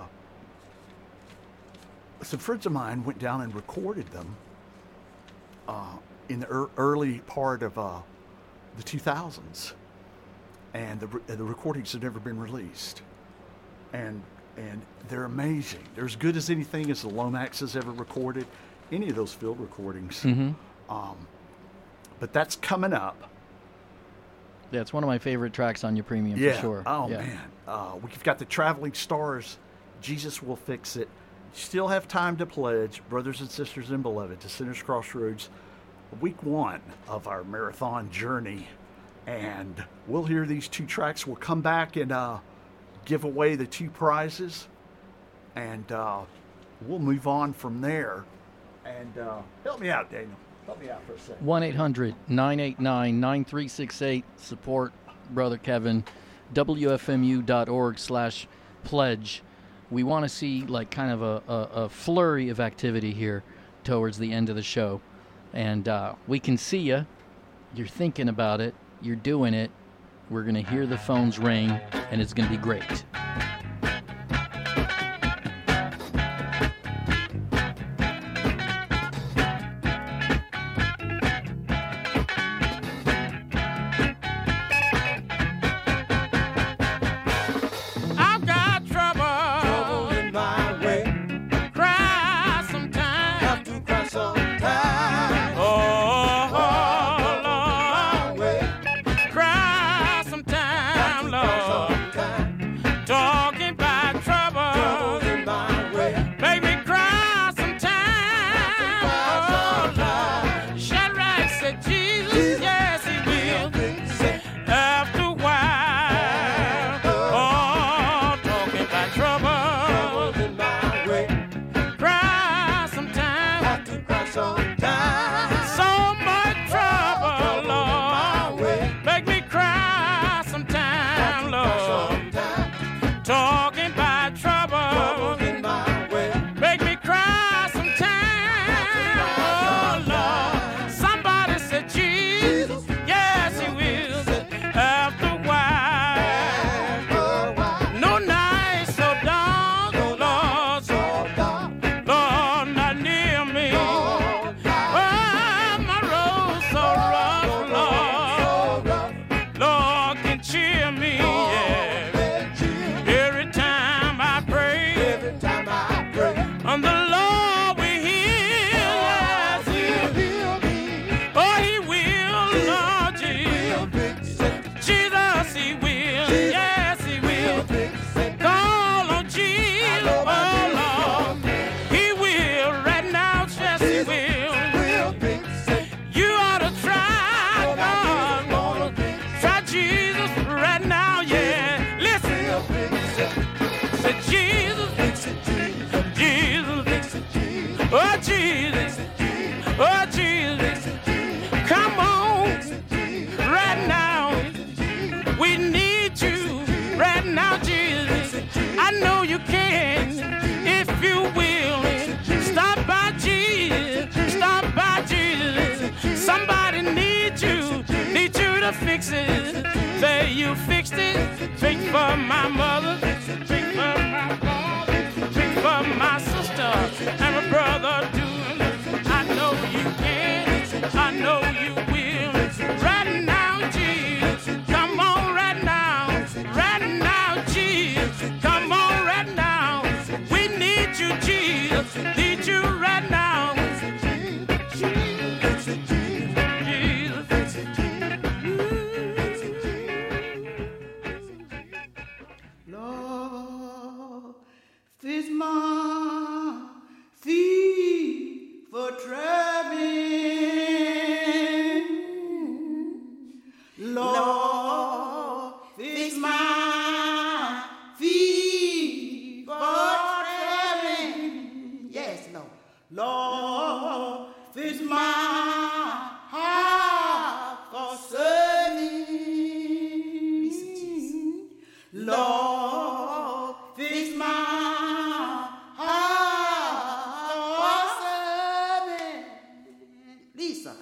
some friends of mine went down and recorded them uh, in the er- early part of uh, the two thousands. And the, re- the recordings have never been released. And and they're amazing. They're as good as anything as the Lomax has ever recorded, any of those field recordings. Mm-hmm. Um, but that's coming up. Yeah, it's one of my favorite tracks on your premium Yeah. for sure. Oh, Yeah. man. Uh, we've got the Traveling Stars. Jesus Will Fix It. You still have time to pledge, brothers and sisters and beloved, to Sinners Crossroads, week one of our marathon journey. And we'll hear these two tracks. We'll come back and uh, give away the two prizes. And uh, we'll move on from there. And uh, help me out, Daniel. Help me out for a second. one eight hundred nine eight nine nine three six eight. Support Brother Kevin. W F M U dot org slash pledge. We want to see like kind of a, a, a flurry of activity here towards the end of the show. And uh, we can see you. You're thinking about it. You're doing it. We're going to hear the phones ring, and it's going to be great. I've got trouble. Trouble in my way. Cry sometimes. Have to cry sometimes. Oh, My Lord. way. Cry walking by trouble. Trouble in my way. Make me cry sometimes. Oh Lord, somebody said Jesus, yes He will. After a while, no night so dark, Lord, Lord, not near me. Oh, my road so rough, Lord, Lord can cheer me. Yeah. Every time I pray, Every time I pray, on the Lord will heal. Yes, He'll be oh, He will, Lord Jesus. fix it. Jesus, He will. Yes, He will. Call on Jesus, oh Lord. He will right now. Yes, He will. We'll fix it. You ought to try, God. Try Jesus right now, yeah. Listen, We'll fix it. say Jesus, Fix it, Jesus. Jesus, Fix it, Jesus. oh Jesus, oh Jesus. Come on, right now. We need you right now, Jesus. I know you can, if you will. Stop by Jesus, stop by Jesus. Somebody needs you, need you to fix it. Say you fixed it, fix for my mother, fix for my father, fix for my sister and my brother too. I know you can, I know you will. Right now, Jesus, come on right now. Right now, Jesus, come on right now. We need you, Jesus, need you right now. Jesus, Lord, fix my feet for traveling. Lord, fix my feet for traveling. Yes, Lord. Lord, fix my heart for serving. Listen, Jesus. Lord, fix my heart for serving. Lisa.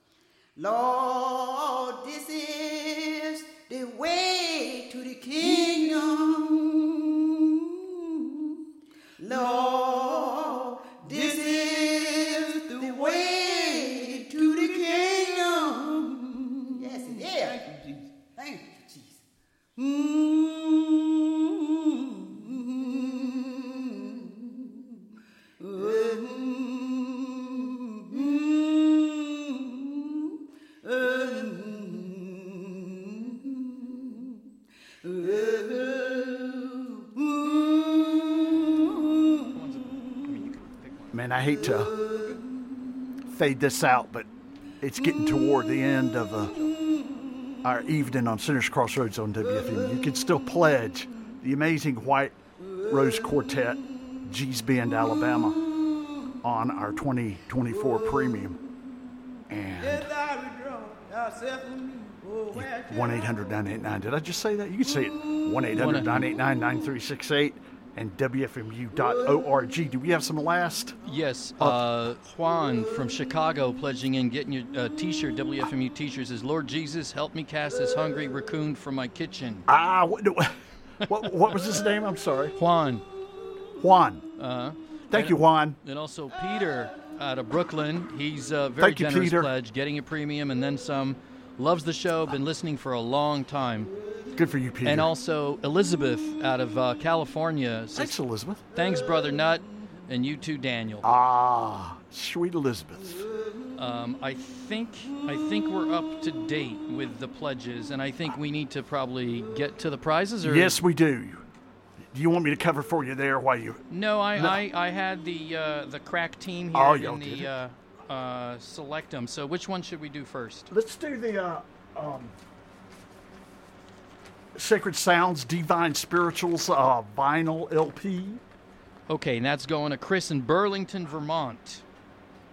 Lord, this is the way to the kingdom. Lord, this is the way to the kingdom. Yes, it is. Thank you, Jesus. Man, I hate to fade this out, but it's getting toward the end of uh, our evening on Sinners Crossroads on W F M. You can still pledge the amazing White Rose Quartet, G's Bend, Alabama, on our twenty twenty-four premium. And one eight hundred nine eight nine. Did I just say that? You can say it. one eight hundred nine eight nine nine three six eight and W F M U dot org. Do we have some last? Yes, uh, Juan from Chicago pledging in, getting your uh, T-shirt, W F M U T-shirt, says, Lord Jesus, help me cast this hungry raccoon from my kitchen. Ah, what, what, what was his name? I'm sorry. Juan. Juan. Uh-huh. Thank and, you, Juan. And also Peter out of Brooklyn. He's a very Thank you, generous Peter. pledge, getting a premium and then some. Loves the show, been listening for a long time. Good for you, Peter. And also Elizabeth out of uh, California. Says, Thanks, Elizabeth. Thanks, Brother Nut, and you too, Daniel. Ah, sweet Elizabeth. Um, I think I think we're up to date with the pledges, and I think we need to probably get to the prizes. Or Yes, we do. Do you want me to cover for you there while you... No, I No. I, I had the uh, the crack team here Oh, in y'all did the it. uh, uh, select them. So which one should we do first? Let's do the uh, um, Sacred Sounds, Divine Spirituals uh, vinyl L P. Okay, and that's going to Chris in Burlington, Vermont.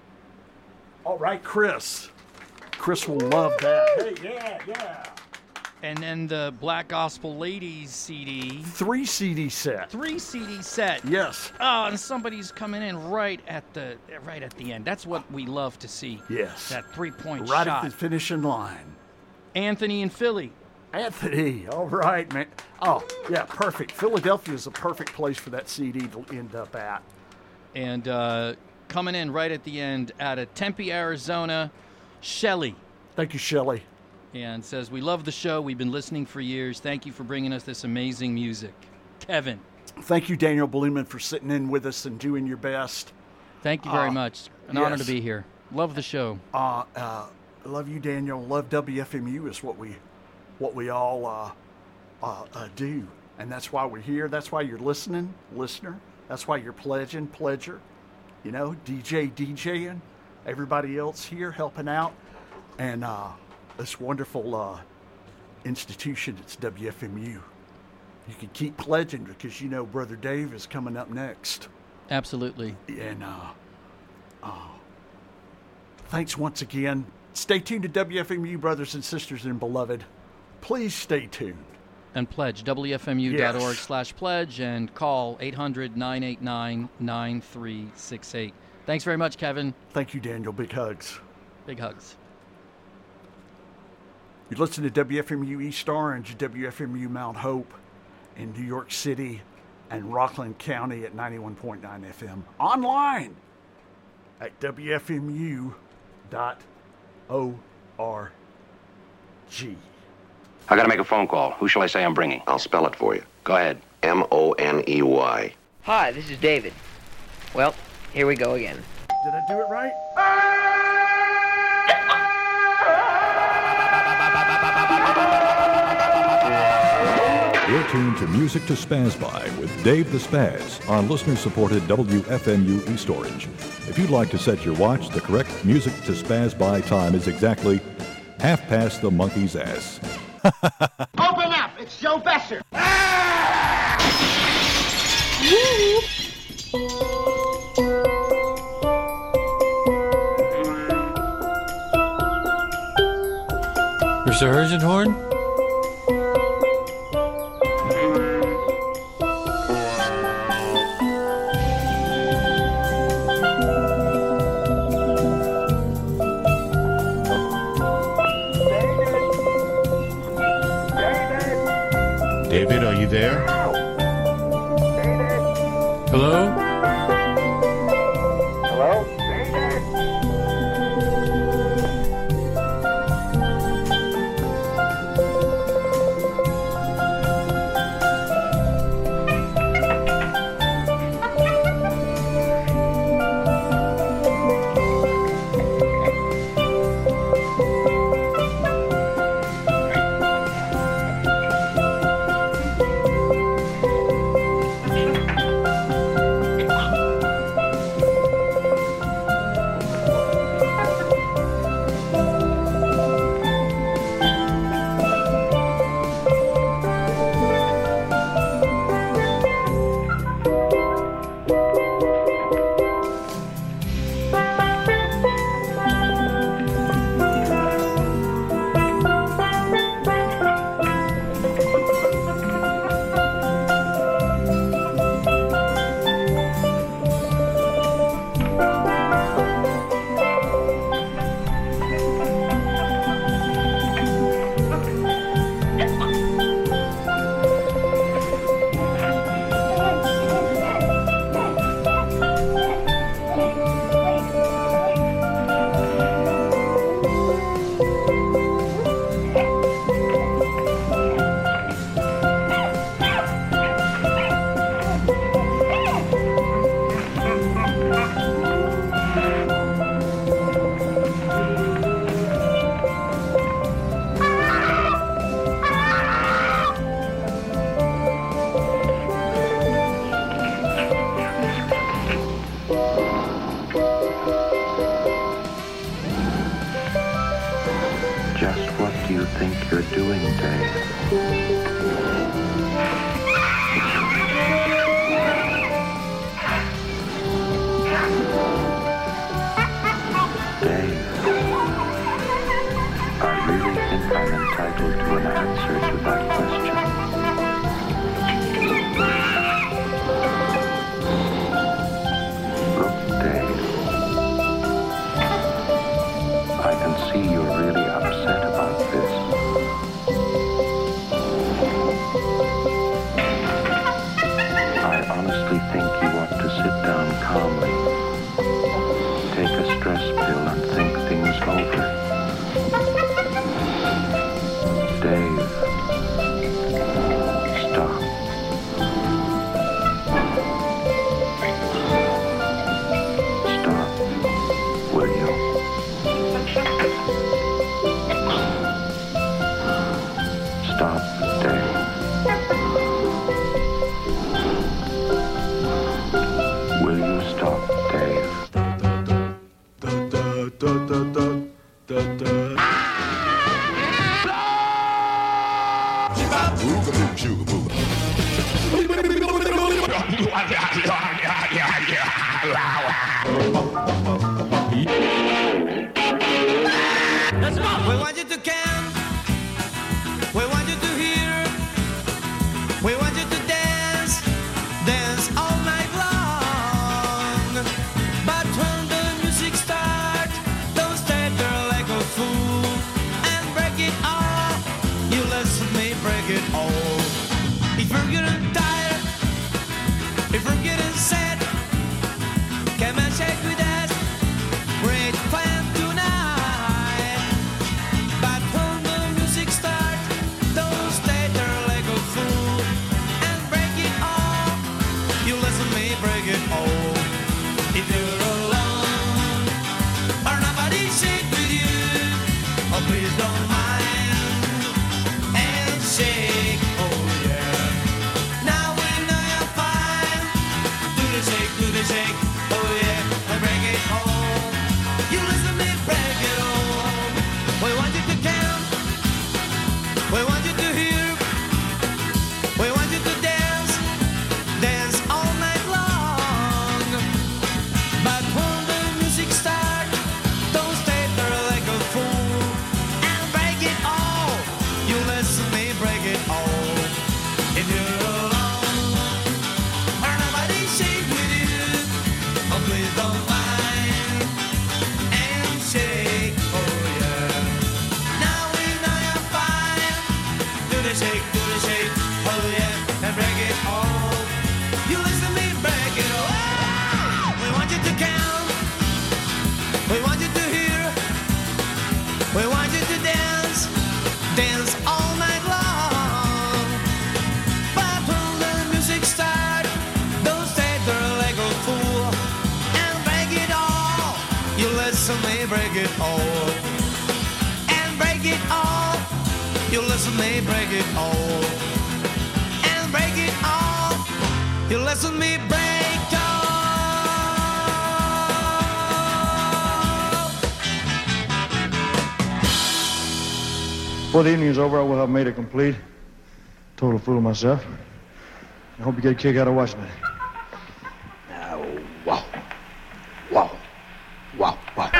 All right, Chris. Chris will love that. Hey, yeah, yeah. And then the Black Gospel Ladies C D. Three C D set. Three C D set. Yes. Oh, and somebody's coming in right at the right at the end. That's what we love to see. Yes. That three-point right shot. at the finishing line. Anthony in Philly. Anthony, all right, man. Oh, yeah, perfect. Philadelphia is a perfect place for that C D to end up at. And uh, coming in right at the end out of Tempe, Arizona, Shelly. Thank you, Shelly. And says, we love the show. We've been listening for years. Thank you for bringing us this amazing music. Kevin. Thank you, Daniel Blumen, for sitting in with us and doing your best. Thank you very uh, much. An yes. honor to be here. Love the show. Uh, uh, love you, Daniel. Love W F M U is what we, what we all uh, uh, uh, do. And that's why we're here. That's why you're listening, listener. That's why you're pledging, pledger. You know, D J, DJing. Everybody else here helping out. And, uh, this wonderful uh, institution, it's W F M U. You can keep pledging because you know Brother Dave is coming up next. Absolutely. And uh, uh, thanks once again. Stay tuned to W F M U, brothers and sisters and beloved. Please stay tuned. And pledge, W F M U dot org Yes. slash pledge, and call eight hundred, nine eight nine, nine three six eight. Thanks very much, Kevin. Thank you, Daniel. Big hugs. Big hugs. You listen to W F M U East Orange, W F M U Mount Hope in New York City and Rockland County at ninety-one point nine F M. Online at W F M U dot org. I gotta make a phone call. Who shall I say I'm bringing? I'll spell it for you. Go ahead. M O N E Y. Hi, this is David. Well, here we go again. Did I do it right? You're tuned to Music to Spaz By with Dave the Spaz on listener-supported W F M U East Orange. If you'd like to set your watch, the correct Music to Spaz By time is exactly half past the monkey's ass. Open up! It's Joe Besser! Mister Hergenhorn? David, are you there? Hello? Hello? honestly think you ought to sit down calmly, take a stress pill and think things over. Dave, stop. Stop, will you? Stop, Dave. Will you stop, Dave? We want you to count. We want you to hear. We want you to dance. Dance all night long. But when the music starts, don't stay there like a fool and break it all. You listen to me break it all. If you're getting tired, if you're getting sad, come and shake with us. Great plan tonight. But when the music starts, don't stay there like a fool and break it all. You listen to me break it all. If you're alone or nobody shake with you, oh please don't mind and shake, oh yeah. Now we know you're fine. Do the shake, do the shake, oh yeah, and break it home. You listen to me break it home. We want you to count. We want you to hear. We want you to dance. Dance all night long. But when the music starts, don't stay there like a fool and break it all. You listen to me break it all. If you're alone or nobody shake with you, oh please don't mind and shake, oh yeah. Now we know you're fine. Do the shake, do the shake, oh yeah, and break it all. You listen to me break it all. We want you to count. We want you to hear. We want you to dance. Dance all night long. But when the music starts, don't stay there like a fool and break it all. You listen to me break it all. And break it all. You listen to me break it all. And break it all. You listen to me break all. Before the evening is over, I will have made it complete. Total fool of myself. I hope you get a kick out of watching it. Wow. Wow. Wow. Wow.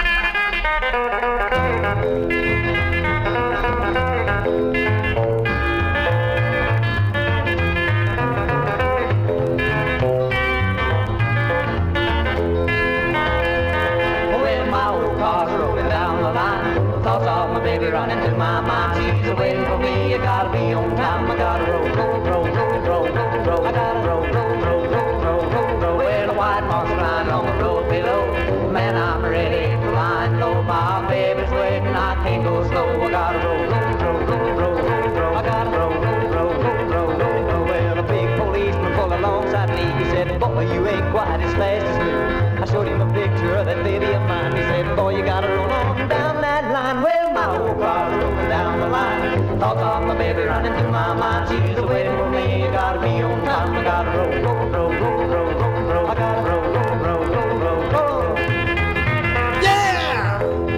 When my old car's rolling down the line, thoughts of my baby running through my mind. She's waiting for me, I gotta be on time. I gotta roll, roll, roll, roll, roll, roll, roll. I gotta roll, roll, roll, roll, roll, roll, roll. Well, the white moss lying on the road below. Man, I'm ready to line low. My baby's waiting, I can't go slow. I gotta roll, roll, roll, roll, roll, roll, roll. I gotta roll, roll, roll, roll, roll, roll, roll. Well, a big policeman pulled alongside me. He said, boy, you ain't quite as fast as me. I showed him a picture of that baby of mine. He said, boy, you gotta roll on down that line. Well, my old car's rolling down the line. Thoughts of my baby running through my mind. She's waiting for me. I gotta be on time. I gotta roll, roll, roll, roll, roll, roll, roll. I gotta roll, roll, roll, roll, roll, roll. Yeah!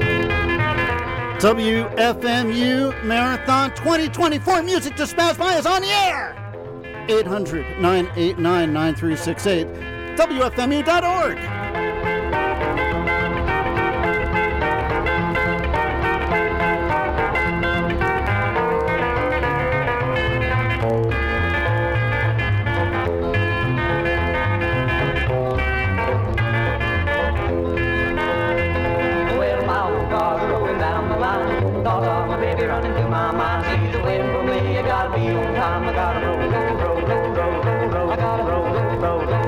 W F M U Marathon twenty twenty-four Music to Spaz By is on the air. eight hundred, nine eight nine, nine three six eight. W F M U dot org. Well, my old car's rolling down the line. Thoughts of my baby running through my mind. She's waiting for me. I gotta be on time. I gotta roll, roll, roll, roll, roll, roll, roll. I gotta roll, roll. roll, roll.